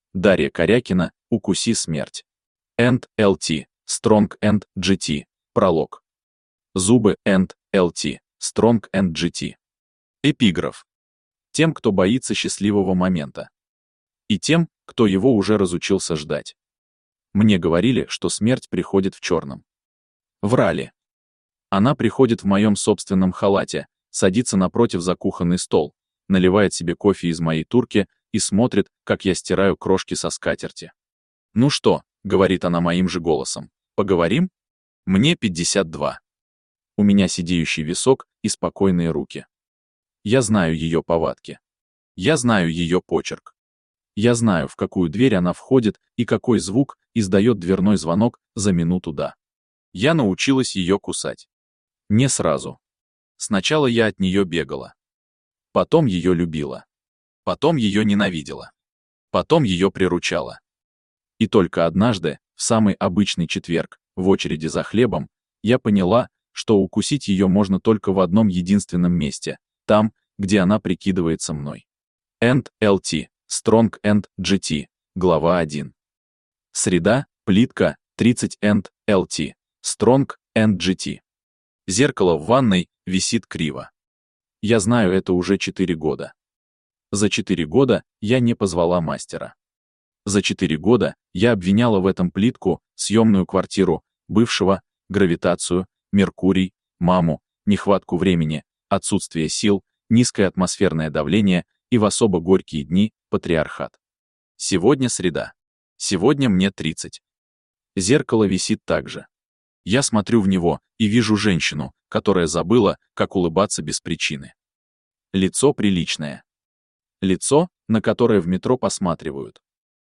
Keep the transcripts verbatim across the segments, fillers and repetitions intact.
Дарья Корякина, «Укуси смерть». энд эл ти, Strong энд джи ти, пролог. Зубы энд эл ти, Strong энд джи ти. Эпиграф. Тем, кто боится счастливого момента. И тем, кто его уже разучился ждать. Мне говорили, что смерть приходит в черном. Врали. Она приходит в моем собственном халате, садится напротив за кухонный стол, наливает себе кофе из моей турки и смотрит, как я стираю крошки со скатерти. «Ну что», — говорит она моим же голосом, — «поговорим?» Мне пятьдесят два. У меня сидеющий висок и спокойные руки. Я знаю ее повадки. Я знаю ее почерк. Я знаю, в какую дверь она входит и какой звук издает дверной звонок за минуту до. Я научилась ее кусать. Не сразу. Сначала я от нее бегала. Потом ее любила. Потом ее ненавидела. Потом ее приручала. И только однажды, в самый обычный четверг, в очереди за хлебом, я поняла, что укусить ее можно только в одном единственном месте, там, где она прикидывается мной. энд эл ти, Strong энд джи ти, глава один. Среда, плитка, тридцать энд эл ти, Strong энд джи ти. Зеркало в ванной висит криво. Я знаю это уже четыре года. За четыре года я не позвала мастера. За четыре года я обвиняла в этом плитку, съемную квартиру, бывшего, гравитацию, Меркурий, маму, нехватку времени, отсутствие сил, низкое атмосферное давление и в особо горькие дни патриархат. Сегодня среда. Сегодня мне тридцать. Зеркало висит так же. Я смотрю в него и вижу женщину, которая забыла, как улыбаться без причины. Лицо приличное. Лицо, на которое в метро посматривают.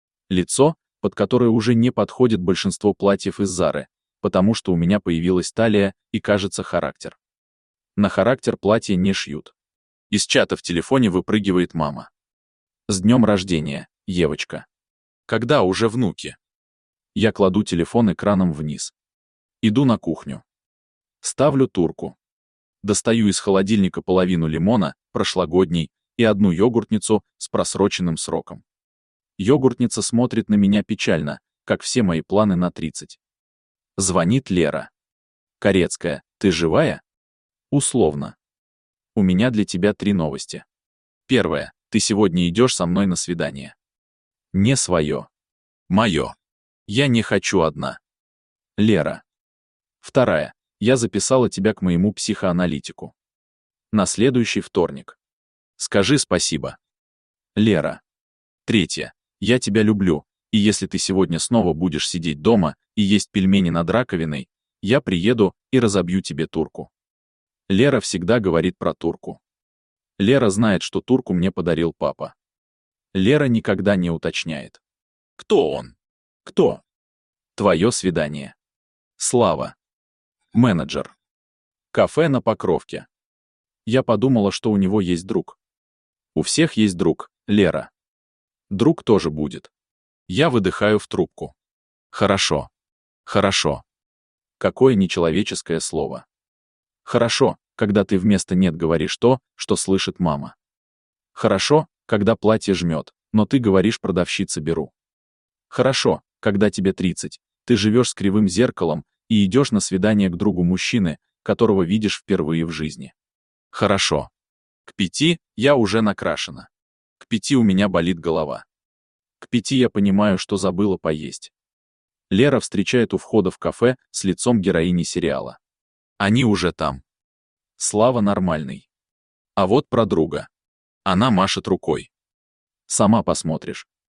Лицо, под которое уже не подходит большинство платьев из Зары, потому что у меня появилась талия и, кажется, характер. На характер платья не шьют. Из чата в телефоне выпрыгивает мама. «С днем рождения, Евочка». «Когда уже внуки?» Я кладу телефон экраном вниз. Иду на кухню. Ставлю турку. Достаю из холодильника половину лимона, прошлогодний, и одну йогуртницу с просроченным сроком. Йогуртница смотрит на меня печально, как все мои планы на тридцать. Звонит Лера. «Корецкая, ты живая?» «Условно. У меня для тебя три новости. Первая. Ты сегодня идешь со мной на свидание. Не свое. Мое. Я не хочу одна. Лера. Вторая. Я записала тебя к моему психоаналитику. На следующий вторник. Скажи спасибо. Лера. Третья. Я тебя люблю, и если ты сегодня снова будешь сидеть дома и есть пельмени над раковиной, я приеду и разобью тебе турку. Лера всегда говорит про турку. Лера знает, что турку мне подарил папа. Лера никогда не уточняет. Кто он? Кто? Твое свидание. Слава. Менеджер. Кафе на Покровке. Я подумала, что у него есть друг. У всех есть друг, Лера. Друг тоже будет. Я выдыхаю в трубку. Хорошо. Хорошо. Какое нечеловеческое слово. Хорошо, когда ты вместо «нет» говоришь то, что слышит мама. Хорошо, когда платье жмет, но ты говоришь продавщице «беру». Хорошо, когда тебе тридцать, ты живешь с кривым зеркалом и идешь на свидание к другу мужчины, которого видишь впервые в жизни. Хорошо. К пяти я уже накрашена. К пяти у меня болит голова. К пяти я понимаю, что забыла поесть. Лера встречает у входа в кафе с лицом героини сериала. Они уже там. Слава нормальный. А вот про друга. Она машет рукой. Сама посмотришь.